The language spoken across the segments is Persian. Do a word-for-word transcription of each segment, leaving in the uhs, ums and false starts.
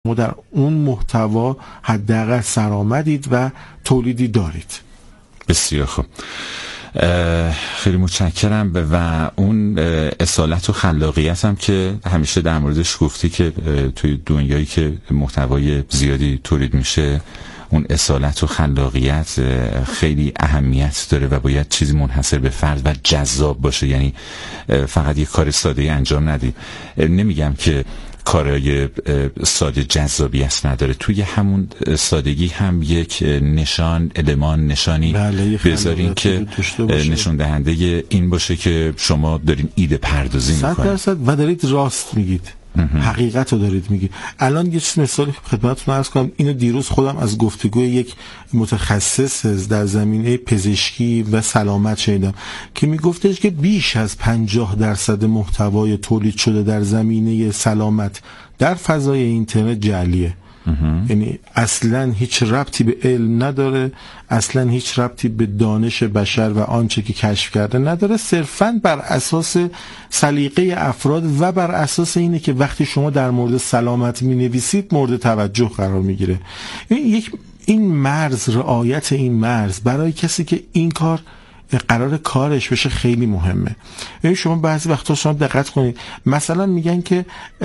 شما در اون محتوا حداقل سرآمدید و تولیدی دارید. بسیار خوب، خیلی متشکرم. و اون اصالت و خلاقیت هم که همیشه در موردش گفتی که توی دنیایی که محتوای زیادی تولید میشه اون اصالت و خلاقیت خیلی اهمیت داره و باید چیزی منحصر به فرد و جذاب باشه، یعنی فقط یک کار ساده انجام ندیم. نمیگم که کارهای ساده جذابیت نداره، توی همون سادگی هم یک نشان المان نشانی بذارین که نشون دهنده این باشه که شما دارین ایده پردازی میکنید صد درصد و دارید راست میگید، حقیقت رو دارید میگید. الان یه چیز مثالی خدمتتون عرض کنم، اینو دیروز خودم از گفتگوی یک متخصص در زمینه پزشکی و سلامت شنیدم که میگفتش که بیش از پنجاه درصد محتوای تولید شده در زمینه سلامت در فضای اینترنت جعلیه. یعنی اصلا هیچ ربطی به علم نداره، اصلا هیچ ربطی به دانش بشر و آنچه که کشف کرده نداره، صرفاً بر اساس سلیقه افراد و بر اساس اینه که وقتی شما در مورد سلامت می‌نویسید مورد توجه قرار میگیره. یک این مرز، رعایت این مرز برای کسی که این کار قرار کارش بشه خیلی مهمه. یعنی شما بعضی وقتا شما دقت کنید، مثلا میگن که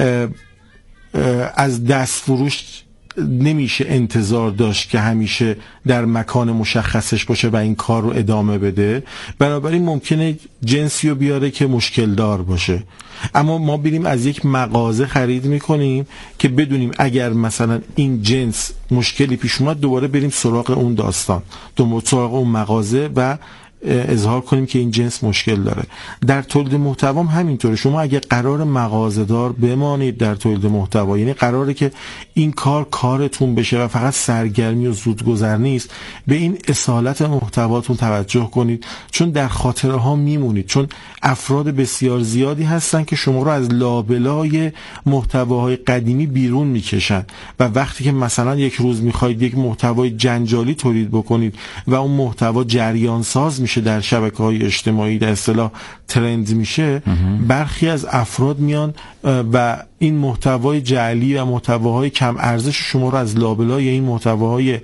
از دست فروش نمیشه انتظار داشت که همیشه در مکان مشخصش باشه و این کار رو ادامه بده، بنابراین ممکنه جنسی رو بیاره که مشکل دار باشه، اما ما بریم از یک مغازه خرید میکنیم که بدونیم اگر مثلا این جنس مشکلی پیش اومد دوباره بریم سراغ اون داستان، دوباره سراغ اون مغازه و اظهار کنیم که این جنس مشکل داره. در تولید محتوا هم همینطوره. شما اگه قرار مغازه‌دار بمانید در تولید محتوا، یعنی قراره که این کار کارتون بشه و فقط سرگرمی و زودگذر نیست، به این اصالت محتواتون توجه کنید، چون در خاطره ها میمونید، چون افراد بسیار زیادی هستن که شما رو از لابلای محتواهای قدیمی بیرون میکشن و وقتی که مثلا یک روز میخواید یک محتوای جنجالی تولید بکنید و اون محتوا جریان ساز میشه در شبکه‌های اجتماعی، در اصطلاح ترند میشه، برخی از افراد میان و این محتوای جعلی و محتواهای کم ارزش شما رو از لابلای این محتواهای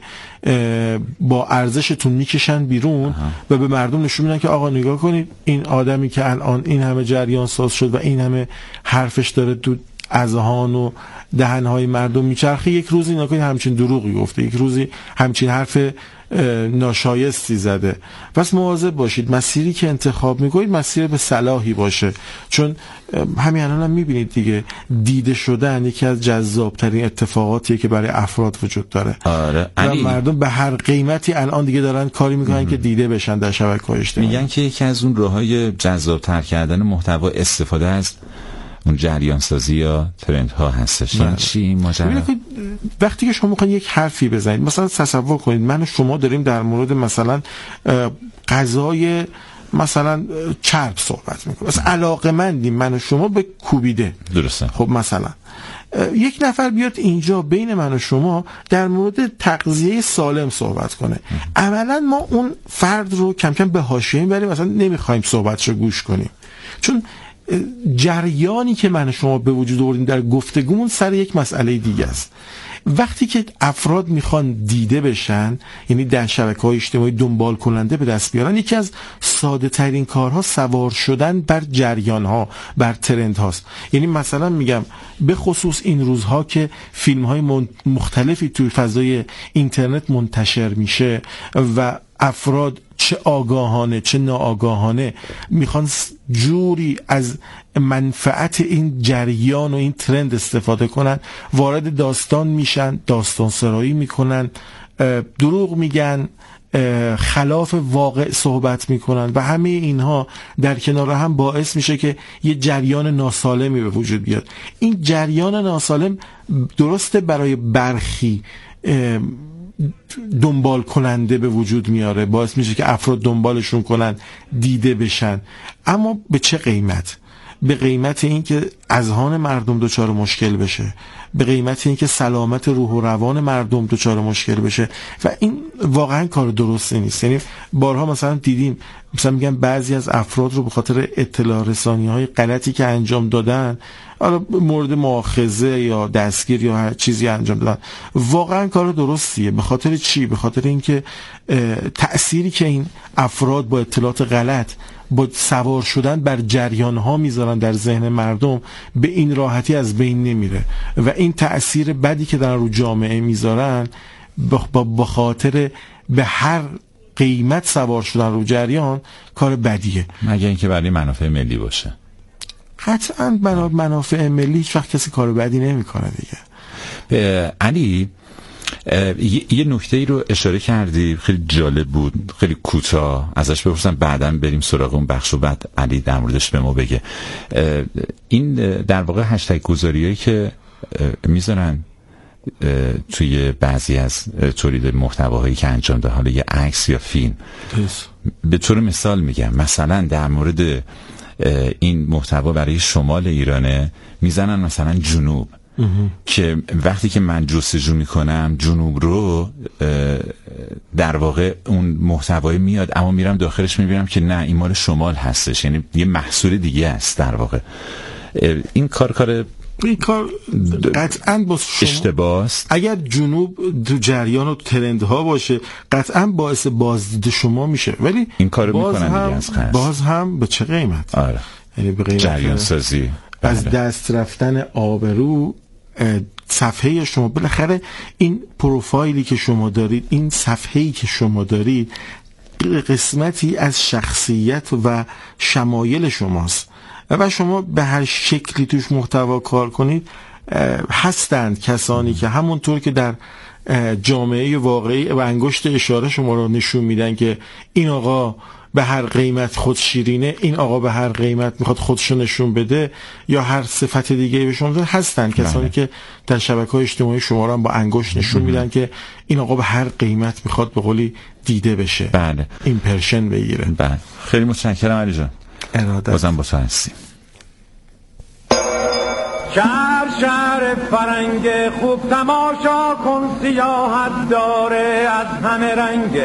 با ارزشتون میکشن بیرون و به مردم نشون میدن که آقا نگاه کنید این آدمی که الان این همه جریان ساز شد و این همه حرفش داره تو اذهان و دهنهای مردم میچرخه، یک روزی نگاه کنید همچین دروغی گفته، یک روزی همچین حرف ناشایستی زده. پس مواظب باشید مسیری که انتخاب میکنید مسیر به صلاحی باشه، چون همین الان هم میبینید دیگه دیده شدن یکی از جذابترین اتفاقاتیه که برای افراد وجود داره. آره. و مردم به هر قیمتی الان دیگه دارن کاری میکنن ام. که دیده بشن در شبکه‌های اجتماعی. میگن که یکی از اون راههای جذابتر کردن محتوا استفاده از اون جریان سازی یا ترند ها هستش. یعنی چی این ماجرا؟ وقتی که شما میخواین یک حرفی بزنید، مثلا تصور کنید من و شما داریم در مورد مثلا غذای مثلا چرب صحبت میکنیم، مثلا علاقه‌مندیم من و شما به کوبیده، درسته؟ خب مثلا یک نفر بیاد اینجا بین من و شما در مورد تغذیه سالم صحبت کنه، اولا ما اون فرد رو کم کم به حاشیه میبریم، مثلا نمیخوایم صحبتشو گوش کنیم، چون جریانی که من شما به وجود آوردیم در گفتگومون سر یک مسئله دیگه است. وقتی که افراد میخوان دیده بشن، یعنی در شبکه‌های اجتماعی دنبال کننده به دست بیارن، یکی از ساده ترین کارها سوار شدن بر جریان ها، بر ترند هاست. یعنی مثلا میگم به خصوص این روزها که فیلم های مختلفی توی فضای اینترنت منتشر میشه و افراد چه آگاهانه چه ناآگاهانه میخوان جوری از منفعت این جریان و این ترند استفاده کنن، وارد داستان میشن، داستان سرایی میکنن، دروغ میگن، خلاف واقع صحبت میکنن و همه اینها در کنار هم باعث میشه که یه جریان ناسالمی به وجود بیاد. این جریان ناسالم درسته برای برخی دنبال کننده به وجود میاره، باعث میشه که افراد دنبالشون کنن، دیده بشن، اما به چه قیمت؟ به قیمت این که اذهان مردم دچار مشکل بشه به قیمت اینکه سلامت روح و روان مردم دچار مشکل بشه و این واقعا کار درستی نیست. یعنی بارها مثلا دیدیم مثلا میگن بعضی از افراد رو به خاطر اطلاع رسانی های غلطی که انجام دادن حالا مورد مؤاخذه یا دستگیر یا هر چیزی انجام دادن. واقعا کار درستیه. به خاطر چی؟ به خاطر اینکه تأثیری که این افراد با اطلاعات غلط با سوار شدن بر جریان ها میذارن در ذهن مردم به این راحتی از بین نمیره و این تأثیر بدی که در رو جامعه میذارن با خاطر به هر قیمت سوار شدن رو جریان کار بدیه، مگه اینکه برای منافع ملی باشه. قطعا برای منافع ملی هیچ وقت کسی کار بدی نمیکنه دیگه. علی یه نکته ای رو اشاره کردی خیلی جالب بود، خیلی کوتاه ازش بپرسم بعداً بریم سراغ اون بخش و بعد علی در موردش به ما بگه. این در واقع هشتگ گذاریایی که میذارن توی بعضی از تولید محتواهایی که انجام ده، حالا یه عکس یا فیلم، به طور مثال میگم مثلا در مورد این محتوا برای شمال ایرانه میزنن مثلا جنوب که وقتی که من جستجو میکنم جنوب رو در واقع اون محتوای میاد اما میرم داخلش میبینم که نه این مال شمال هستش، یعنی یه محصول دیگه است در واقع. این کار کار این کار قطعاً با شما اشتباه است. اگر جنوب تو جریان و ترندها باشه قطعاً باعث بازدید شما میشه، ولی این کارو باز میکنن هم دیگه از قصد. باز هم به چه قیمت؟ آره. یعنی به قیمت جریان سازی، از دست رفتن آبرو صفحه شما. بالاخره این پروفایلی که شما دارید، این صفحه‌ای که شما دارید قسمتی از شخصیت و شمایل شماست و شما به هر شکلی توش محتوا کار کنید. هستند کسانی که همونطور که در جامعه واقعی و انگشت اشاره شما رو نشون میدن که این آقا به هر قیمت خود شیرینه، این آقا به هر قیمت میخواد خودشو نشون بده یا هر صفت دیگه به شما. هستند کسانی بله. که در شبکه‌های اجتماعی شما رو هم با انگشت نشون میدن که این آقا به هر قیمت میخواد به قولی دیده بشه، بله. ایمپرشن بگیره. بله. خیلی متشکرم علی جان. ارادت. بازم با تو هستیم. شهر شهر فرنگ خوب تماشا کن، سیاحت داره از همه رنگ.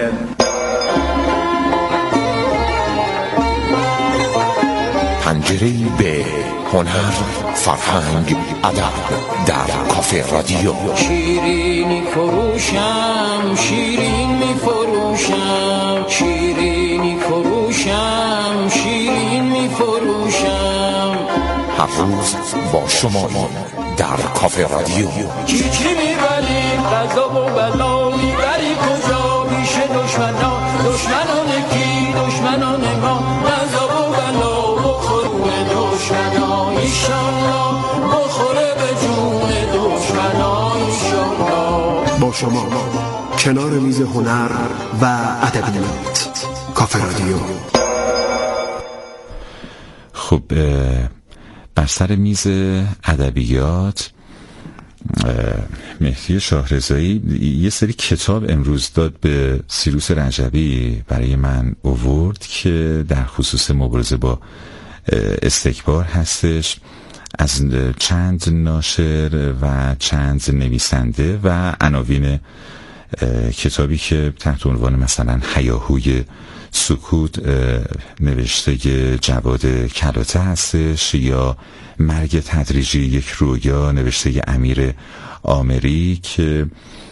پنجره‌ای به هنر، فرهنگ، ادب در کافه رادیو. شیرینی فروشم، شیرین می فروشم، شیرینی فروشم، شیرین می فروشم. هر روز با شما در کافه رادیو. چی چی میبری غذا و بلا میبری کجا؟ پیش دشمنان، دشمنان کی؟ دشمنان ما. غذا و بلا بخورون دشمنان ایشالله، بخوره به جون دشمنان ایشالله. با شما کنار میز هنر و ادبیات، کافه رادیو. خب بر سر میز ادبیات مهدی شاهرضایی یه سری کتاب امروز داد به سیروس رجبی برای من آورد که در خصوص مبارزه با استکبار هستش، از چند ناشر و چند نویسنده و عناوین کتابی که تحت عنوان مثلا هیاهوی سکوت نوشته جواد کلاته هستش، یا مرگ تدریجی یک رویا نوشته امیر آمری که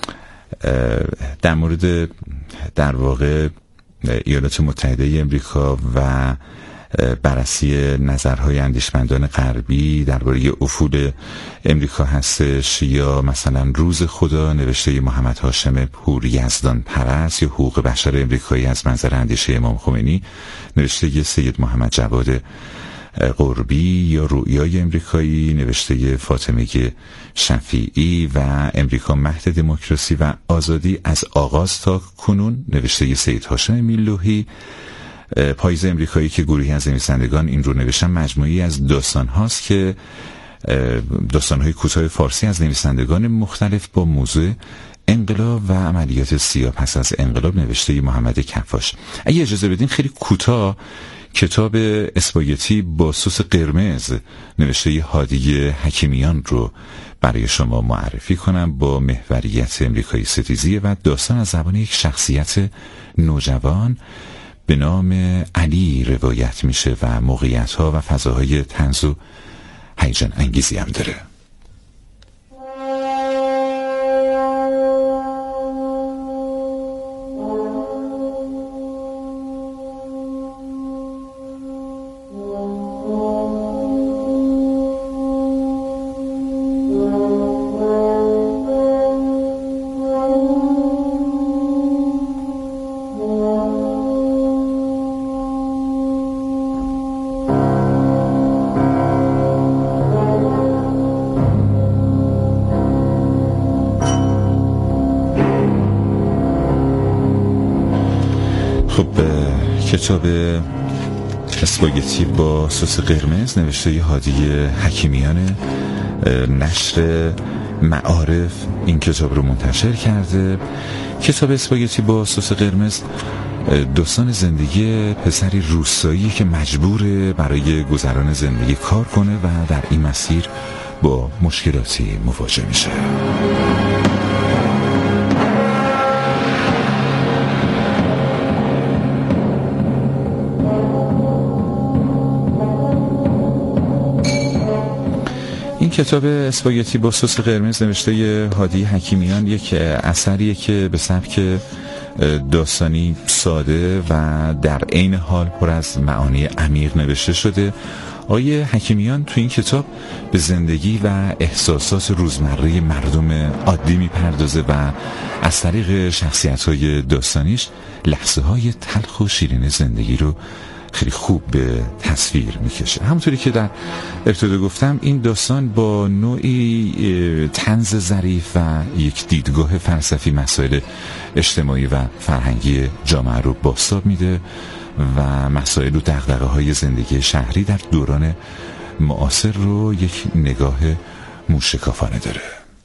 در مورد در واقع ایالات متحده امریکا و بررسی نظرهای اندیشمندان غربی درباره افول امریکا هستش، یا مثلا روز خدا نوشته محمد هاشم پور یزدان پرست، یا حقوق بشر امریکایی از منظر اندیشه امام خمینی نوشته سید محمد جواد قربی، یا رویای امریکایی نوشته فاطمه شفیعی و امریکا مهد دموکراسی و آزادی از آغاز تا کنون نوشته سید هاشم میرلوحی. پاییز امریکایی که گروهی از نویسندگان این رو نوشتن مجموعی از داستان هاست که داستان‌های کوتاه فارسی از نویسندگان مختلف با موضوع انقلاب و عملیات سیاه پس از انقلاب نوشته محمد کفاش. اگه اجازه بدین خیلی کوتاه کتاب اسپاگتی با سس قرمز نوشته هادی حکیمیان رو برای شما معرفی کنم. با محوریت امریکایی ستیزی و داستان از زبان یک شخصیت نوجوان به نام علی روایت میشه و موقعیت‌ها و فضاهای طنز و هیجان انگیزی هم داره. کتاب اسپاگتی با سس قرمز نوشته ی هادی حکیمیان، نشر معارف این کتاب رو منتشر کرده. کتاب اسپاگتی با سس قرمز داستان زندگی پسری روستایی که مجبوره برای گذران زندگی کار کنه و در این مسیر با مشکلاتی مواجه میشه. کتاب اسپاگتی با سس قرمز نوشته ی هادی حکیمیان یک اثریه که به سبک داستانی ساده و در عین حال پر از معانی عمیق نوشته شده. آقای حکیمیان تو این کتاب به زندگی و احساسات روزمره مردم عادی میپردازه و از طریق شخصیت‌های داستانیش لحظه‌های تلخ و شیرین زندگی رو خیلی خوب به تصویر میکشه. همونطوری که در ابتدا گفتم این داستان با نوعی طنز ظریف و یک دیدگاه فلسفی مسائل اجتماعی و فرهنگی جامعه رو بازتاب میده و مسائل و دغدغه‌های زندگی شهری در دوران معاصر رو یک نگاه موشکافانه داره.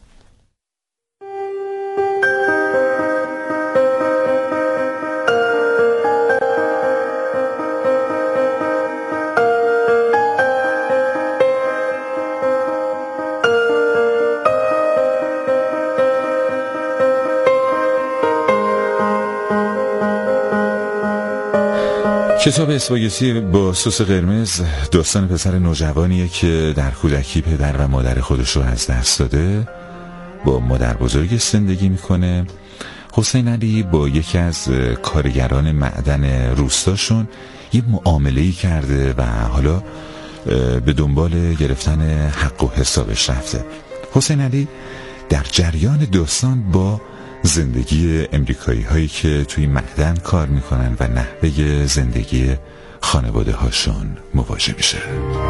کتاب اسپاگتی با سس قرمز داستان پسر نوجوانیه که در کودکی پدر و مادر خودش رو از دست داده، با مادر بزرگ زندگی میکنه. حسین علی با یکی از کارگران معدن روستاشون یه معامله‌ای کرده و حالا به دنبال گرفتن حق و حسابش رفته. حسین علی در جریان داستان با زندگی امریکایی هایی که توی معدن کار میکنن و نحوه زندگی خانواده هاشون مواجه میشه.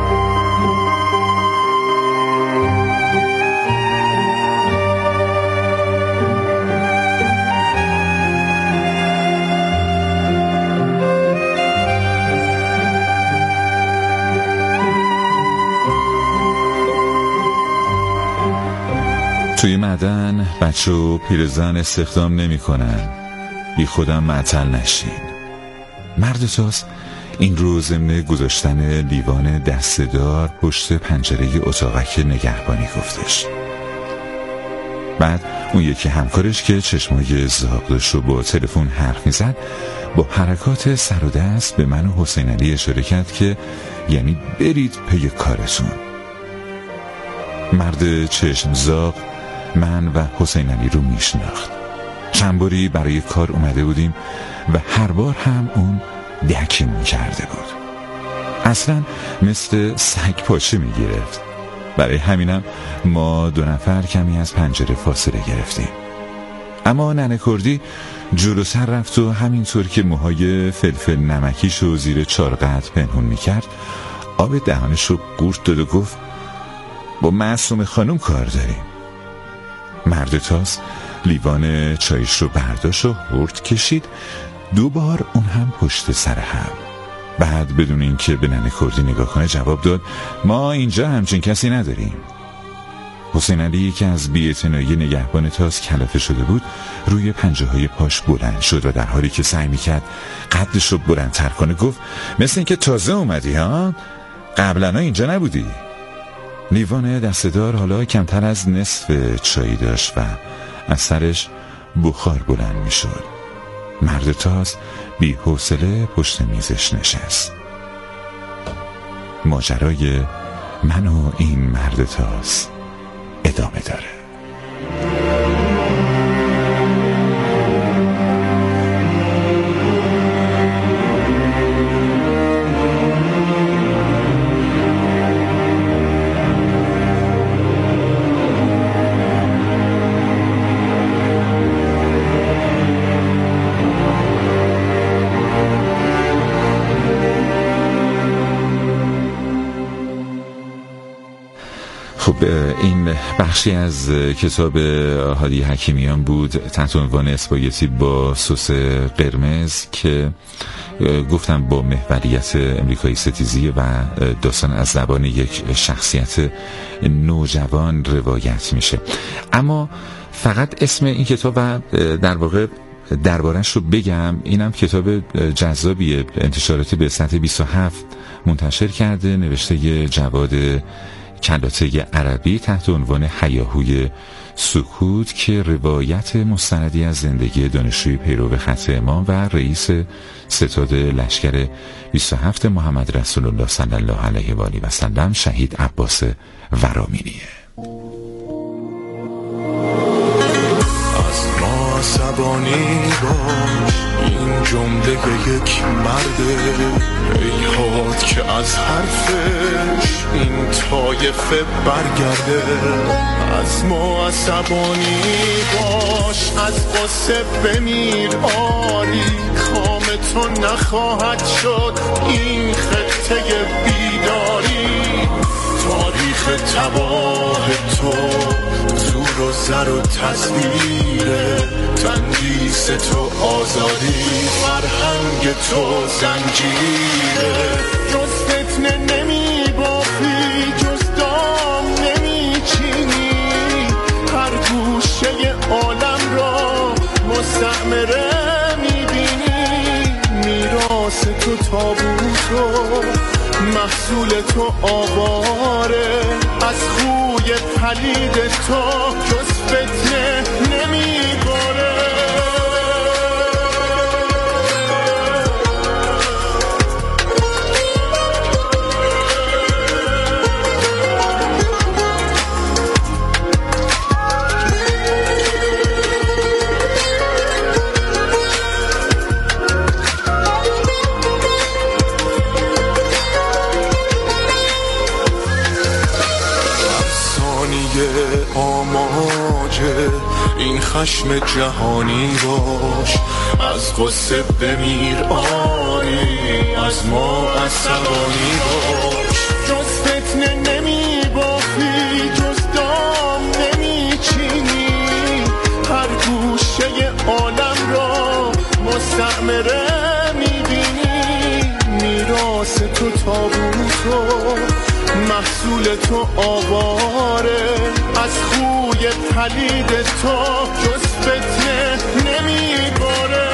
توی معدن بچه و پیرزن استخدام نمی کنن، بی خودم معطل نشین. مرد تاس این رو ضمن گذاشتن لیوان دسته‌دار پشت پنجره اتاقک نگهبانی گفتش. بعد اون یکی همکارش که چشمای زاغ داشت و با تلفن حرف میزد با حرکات سر و دست به من و حسین علی اشاره کرد که یعنی برید پی کارتون. مرد چشم زاغ من و حسین علی رو میشناخت. چند باری برای کار اومده بودیم و هر بار هم اون دکمون کرده بود. اصلا مثل سگ پاچه میگرفت. برای همینم ما دو نفر کمی از پنجره فاصله گرفتیم. اما ننه کردی جلوتر رفت و همینطور که موهای فلفل نمکیشو زیر چارقد پنهون میکرد آب دهانشو قورت داد و گفت با معصوم خانم کار داریم. مرد تاس لیوان چایش رو برداشت و هورت کشید، دوبار اون هم پشت سر هم. بعد بدون اینکه به ننه کردی نگاه کنه جواب داد ما اینجا همچین کسی نداریم. حسین علی که از بی‌اعتنایی نگهبان تاس کلافه شده بود روی پنجه های پاش بلند شد و در حالی که سعی میکرد قدش رو بلندتر کنه گفت مثل اینکه تازه اومدی ها؟ قبلا اینجا نبودی؟ لیوان دسته‌دار حالا کمتر از نصف چایی داشت و از سرش بخار بلند میشد. مرد تاس بی حوصله پشت میزش نشست. ماجرای من و این مرد تاس ادامه داره. خب این بخشی از کتاب هادی حکیمیان بود تحت عنوان اسپاگتی با سس قرمز که گفتم با محوریت امریکایی ستیزی و داستان از زبان یک شخصیت نوجوان روایت میشه. اما فقط اسم این کتاب و در واقع دربارش رو بگم، اینم کتاب جذابیه، انتشاراتی به سطح بیست و هفت منتشر کرده، نوشته جواد کلاته عربی تحت عنوان هیاهوی سکوت که روایت مستندی از زندگی دانشجوی پیرو خط امام و رئیس ستاد لشکر بیست و هفت محمد رسول الله صلی الله علیه و آله و سلم شهید عباس ورامینیه. از ما عصبانی باش، این جمله یک مرده ایهات که از حرفش این طایفه برگرده. از ما عصبانی باش، از قصه بمیر آری، کام تو نخواهد شد این خطه بیداری. تاریخ تباه تو زور و زر و تصویره، تندیس تو آزادی، فرهنگ تو زنجیره. جز فتنه نمی بافی، جز دام نمی چینی، هر گوشه عالم را مستعمره می بینی. میراث تو تابوتو، محصول تو آواره، از خوی پلید تو جز فتنه نمی باره. آماجه این خشم جهانی باش، از قصه بمیر آری، از ما عصبانی باش. جز فتنه نمی بافی، جز دام نمی چینی، هر گوشه عالم را مستعمره می بینی. میراث تو تابوتو، محصول تو آواره، از خوی پلید تو جز فتنه نمی باره.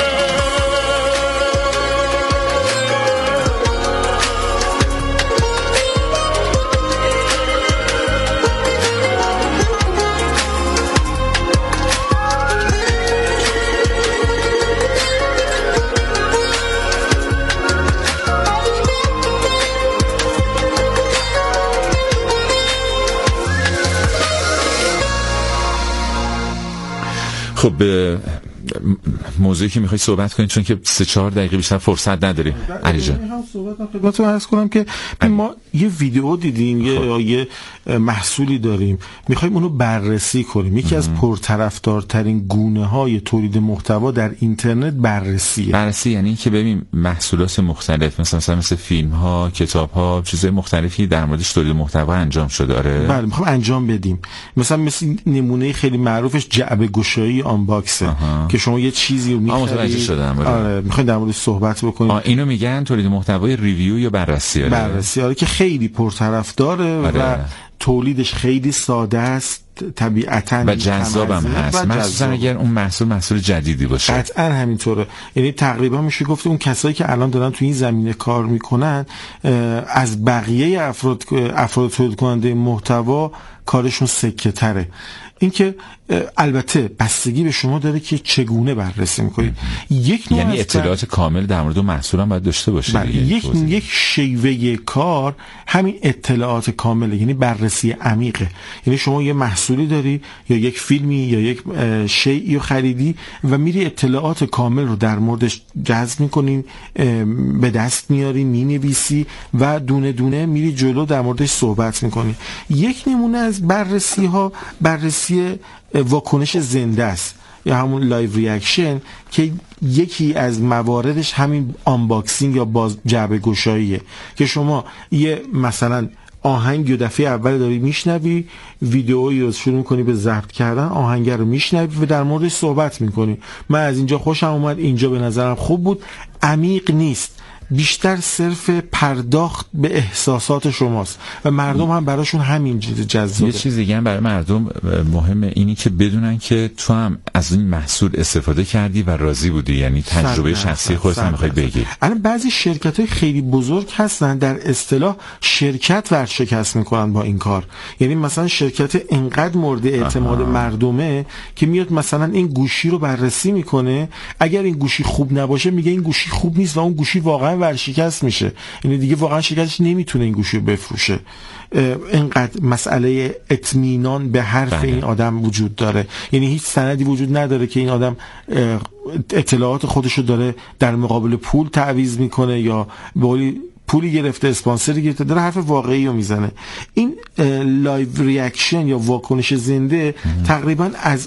خب موضوعی که میخوای صحبت کنید چون که سه چهار دقیقه بیشتر فرصت نداریم علی جان. میخوام صحبت خدمتتون عرض کنم که ما یه ویدیو دیدیم یا یه محصولی داریم میخوایم اونو بررسی کنیم. یکی از پرطرفدارترین گونه‌های تولید محتوا در اینترنت بررسیه. بررسی یعنی این که ببین محصولات مختلف مثلا مثلا مثل فیلم‌ها، کتاب‌ها، چیزهای مختلفی در موردش تولید محتوا انجام شده. آره بله میخوام انجام بدیم. مثلا مثل نمونه خیلی معروفش جعبه گشایی آنباکسه که شما یه چیزی رو می‌خرید. آره میخوایم در موردش صحبت بکنیم. آه اینو میگن تولید محتوای ریویو یا بررسی. آره بررسی آره که خیلی پرطرفداره. آره. و تولیدش خیلی ساده است، طبیعتاً و جذابم هست، مثلا اگر اون محصول محصول جدیدی باشه. قطعاً همینطوره. یعنی تقریبا میشه گفت اون کسایی که الان دارن تو این زمینه کار میکنن از بقیه افراد افراد تولید کننده محتوا کارشون سکه تره. این که البته بستگی به شما داره که چگونه بررسی میکنید. یک نوع یعنی اطلاعات کامل در مورد محصول هم باید داشته باشه. بله. یک یک شیوه کار همین اطلاعات کامله، یعنی بررسی عمیقه. یعنی شما یه محصولی داری یا یک فیلمی یا یک شیئی خریدی و میری اطلاعات کامل رو در موردش جذب میکنی، به دست میاری، مینویسی و دونه دونه میری جلو در موردش صحبت میکنی. یک نمونه از بررسی ها بررسی واکنش زنده است یا همون لایو ریاکشن که یکی از مواردش همین آنباکسینگ یا باز جعبه گشاییه که شما یه مثلا آهنگ یه دفعه اول داری میشنوی، ویدئویی رو شروع میکنی به ضبط کردن، آهنگ رو میشنوی و در موردش صحبت میکنی. من از اینجا خوشم اومد، اینجا به نظرم خوب بود. عمیق نیست، بیشتر صرف پرداخت به احساسات شماست و مردم هم براشون همین جذابه. یه چیز دیگه هم برای مردم مهمه اینی که بدونن که تو هم از این محصول استفاده کردی و راضی بودی، یعنی تجربه شخصی خودت هم میخوای بگی. الان بعضی شرکت‌های خیلی بزرگ هستن در اصطلاح شرکت ورشکست میکنن با این کار. یعنی مثلا شرکت اینقدر مورد اعتماد آها. مردمه که میاد مثلا این گوشی رو بررسی میکنه، اگر این گوشی خوب نباشه میگه این گوشی خوب نیست و اون گوشی واقعا ورشکست میشه، یعنی دیگه واقعا شرکتش نمیتونه این گوشی رو بفروشه. اینقدر مسئله اطمینان به حرف بله. این آدم وجود داره، یعنی هیچ سندی وجود نداره که این آدم اطلاعات خودشو داره در مقابل پول تعویض میکنه یا به پولی گرفته، اسپانسری گرفته، داره حرف واقعی رو میزنه. این لایو ریاکشن یا واکنش زنده ام. تقریبا از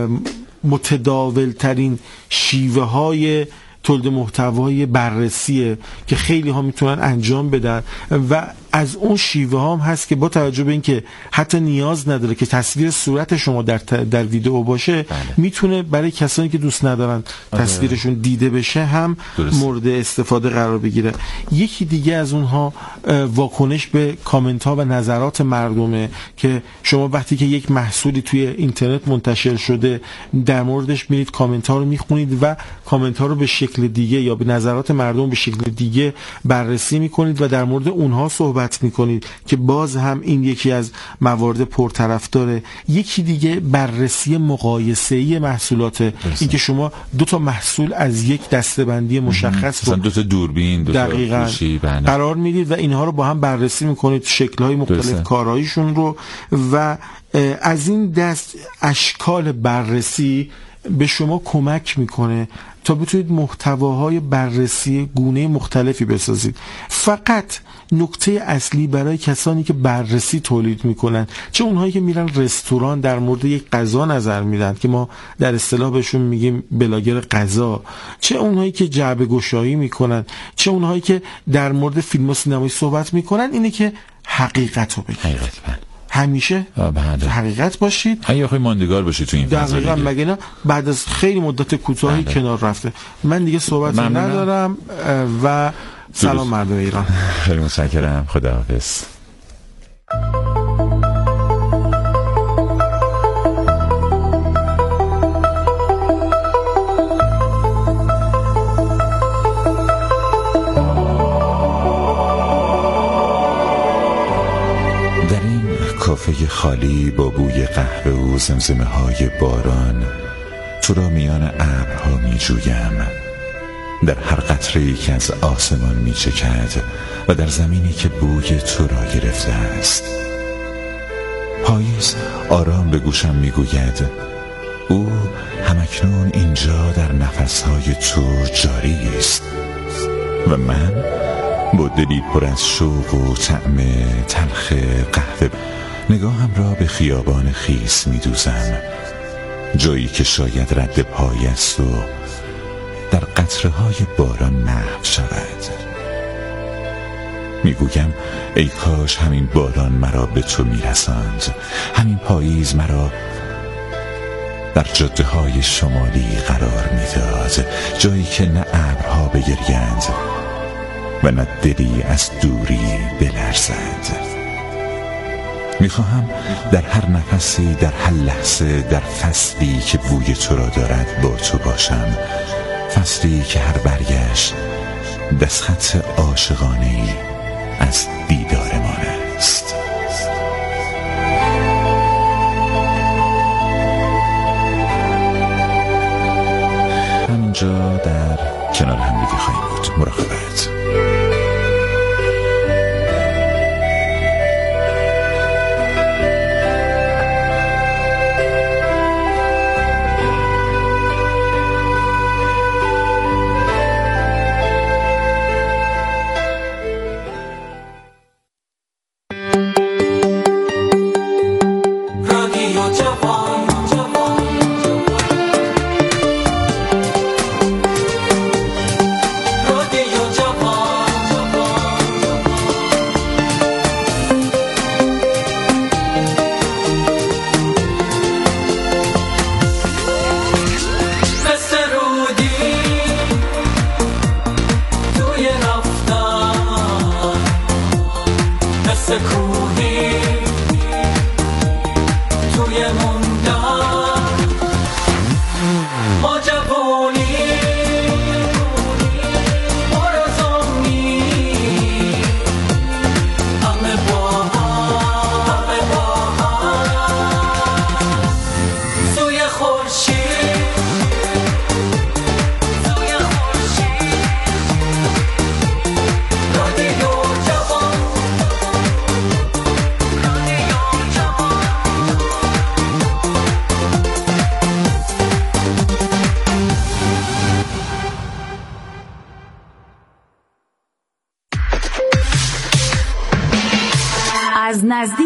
متداول ترین شیوه های تولید محتوای بررسیه که خیلی ها میتونن انجام بدن و از اون شیوه ها هم هست که با توجه به اینکه حتی نیاز نداره که تصویر صورت شما در در ویدیو باشه، بله. میتونه برای کسانی که دوست ندارن تصویرشون دیده بشه هم درست. مورد استفاده قرار بگیره. یکی دیگه از اونها واکنش به کامنت ها و نظرات مردمه که شما وقتی که یک محصولی توی اینترنت منتشر شده در موردش میرید کامنت ها رو میخونید و کامنت ها رو به شکل دیگه یا به نظرات مردم به شکل دیگه بررسی میکنید و در مورد اونها صحبت میکنید که باز هم این یکی از موارد پرطرفداره. یکی دیگه بررسی مقایسه‌ای محصولات، اینکه شما دو تا محصول از یک دسته‌بندی مشخص رو دو تا دوربین دو تا گوشی قرار میدید و اینها رو با هم بررسی میکنید، شکل‌های مختلف کاراییشون رو، و از این دست اشکال بررسی به کمک کمک میکنه تا بتونید محتواهای بررسی گونه مختلفی بسازید. فقط نکته اصلی برای کسانی که بررسی تولید میکنن، چه اونهایی که میرن رستوران در مورد یک غذا نظر میدن که ما در اصطلاح بهشون میگیم بلاگر غذا، چه اونهایی که جعبه گشایی میکنن، چه اونهایی که در مورد فیلم و سینمایی صحبت میکنن، اینه که حقیقت رو بگید. همیشه حقیقت باشید، اگه خیلی ماندگار باشید تو این فضا. دقیقاً، مگه نه بعد از خیلی مدت کوتاهی کنار رفته. من دیگه صحبتی ندارم و سلام مردم ایران. خیلی متشکرم، خداحافظ. کافه خالی با بوی قهوه و زمزمه های باران تو را میان ابرها می جویم، در هر قطره‌ای که از آسمان می چکد و در زمینی که بوی تو را گرفته است. پاییز آرام به گوشم می گوید او همکنون اینجا در نفسهای تو جاری است و من با دلی پر از شوق و طعم تلخ قهوه نگاهم را به خیابان خیس می دوزم، جایی که شاید رد پای است و در قطره های باران محو شود. می گویم ای کاش همین باران مرا به تو می رساند، همین پاییز مرا در جاده های شمالی قرار می داد، جایی که نه ابرها بگریند و نه دلی از دوری بلرزد. میخواهم در هر نفسی، در هر لحظه، در فصلی که بوی تو را دارد با تو باشم، فصلی که هر برگشت دستخط عاشقانه‌ای از دیدارمان است. همینجا در کنار همدیگه خواهیم بود. مراقبت. از نزدیک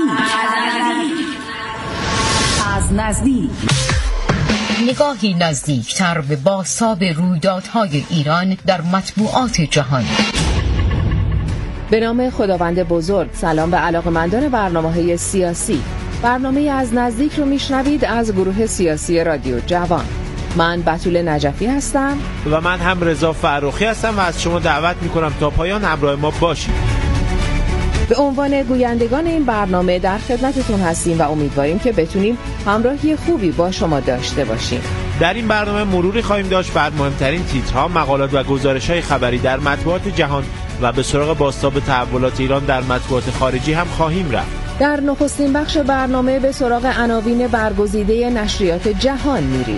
از نزدیک نگاهی نزدیکتر به بازتاب رویدادهای ایران در مطبوعات جهان. به نام خداوند بزرگ. سلام به علاقه‌مندان برنامه‌های سیاسی. برنامه از نزدیک رو میشنوید از گروه سیاسی رادیو جوان. من بتول نجفی هستم و من هم رضا فرخی هستم و از شما دعوت میکنم تا پایان همراه ما باشید. به عنوان گویندگان این برنامه در خدمتتون هستیم و امیدواریم که بتونیم همراهی خوبی با شما داشته باشیم. در این برنامه مروری خواهیم داشت بر مهمترین تیترها، مقالات و گزارش‌های خبری در مطبوعات جهان و به سراغ بازتاب تحولات ایران در مطبوعات خارجی هم خواهیم رفت. در نخستین بخش برنامه به سراغ عناوین برگزیده نشریات جهان میریم.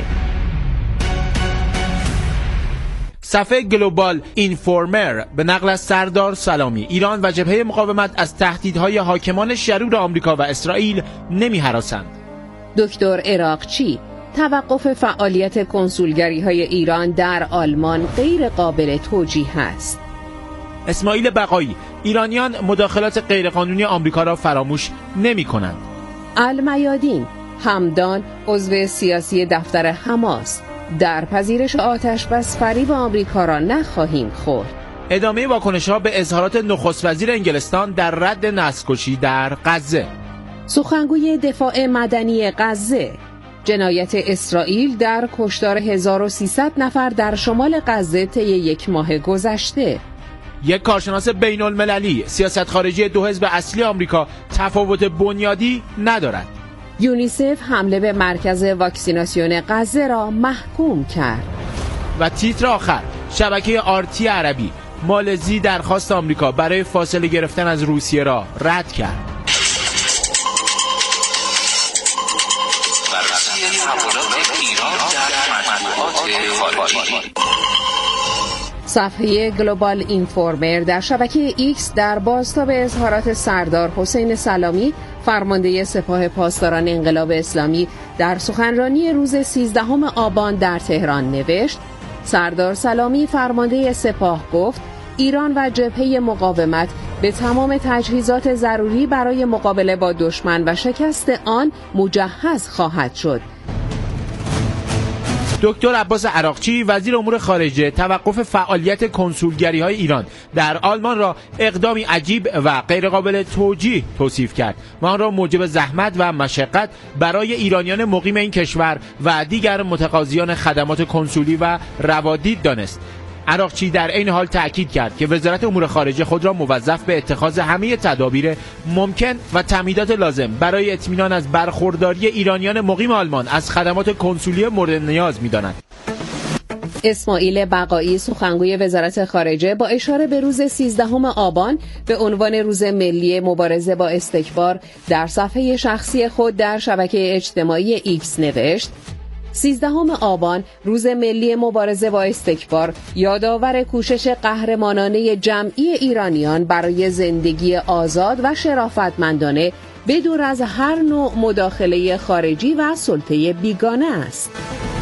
صفحه گلوبال اینفورمر به نقل از سردار سلامی: ایران و جبهه مقاومت از تهدیدهای حاکمان شرور آمریکا و اسرائیل نمی هراسند. دکتر عراقچی: توقف فعالیت کنسولگری‌های ایران در آلمان غیر قابل توجیه است. اسماعیل بقایی: ایرانیان مداخلات غیرقانونی آمریکا را فراموش نمی کنند. المیادین: همدان عضو سیاسی دفتر حماس: در پذیرش آتش بس فریب آمریکا را نخواهیم خورد. ادامه واکنش‌ها به اظهارات نخست وزیر انگلستان در رد نسل‌کشی در غزه. سخنگوی دفاع مدنی غزه: جنایت اسرائیل در کشتار هزار و سیصد نفر در شمال غزه طی یک ماه گذشته. یک کارشناس بین المللی: سیاست خارجی دو حزب اصلی آمریکا تفاوت بنیادی ندارد. یونیسف حمله به مرکز واکسیناسیون غزه را محکوم کرد. و تیتر آخر: شبکه آرتی عربی: مالزی درخواست آمریکا برای فاصله گرفتن از روسیه را رد کرد. بررسی تحولات ایران در مطبوعات خارجی. صفحه گلوبال اینفورمر در شبکه ایکس در بازتاب اظهارات سردار حسین سلامی، فرمانده سپاه پاسداران انقلاب اسلامی، در سخنرانی روز سیزدهم آبان در تهران نوشت: سردار سلامی فرمانده سپاه گفت ایران و جبهه مقاومت به تمام تجهیزات ضروری برای مقابله با دشمن و شکست آن مجهز خواهد شد. دکتر عباس عراقچی وزیر امور خارجه توقف فعالیت کنسولگری‌های ایران در آلمان را اقدامی عجیب و غیرقابل توجیه توصیف کرد و آن را موجب زحمت و مشقت برای ایرانیان مقیم این کشور و دیگر متقاضیان خدمات کنسولی و روادید دانست. عراقچی در این حال تأکید کرد که وزارت امور خارجه خود را موظف به اتخاذ همه تدابیر ممکن و تمهیدات لازم برای اطمینان از برخورداری ایرانیان مقیم آلمان از خدمات کنسولی مورد نیاز می‌داند. اسماعیل بقایی سخنگوی وزارت خارجه با اشاره به روز سیزدهم آبان به عنوان روز ملی مبارزه با استکبار در صفحه شخصی خود در شبکه اجتماعی ایکس نوشت: سیزدهم آبان روز ملی مبارزه با استکبار یادآور کوشش قهرمانانه جمعی ایرانیان برای زندگی آزاد و شرافتمندانه بدور از هر نوع مداخله خارجی و سلطه بیگانه است.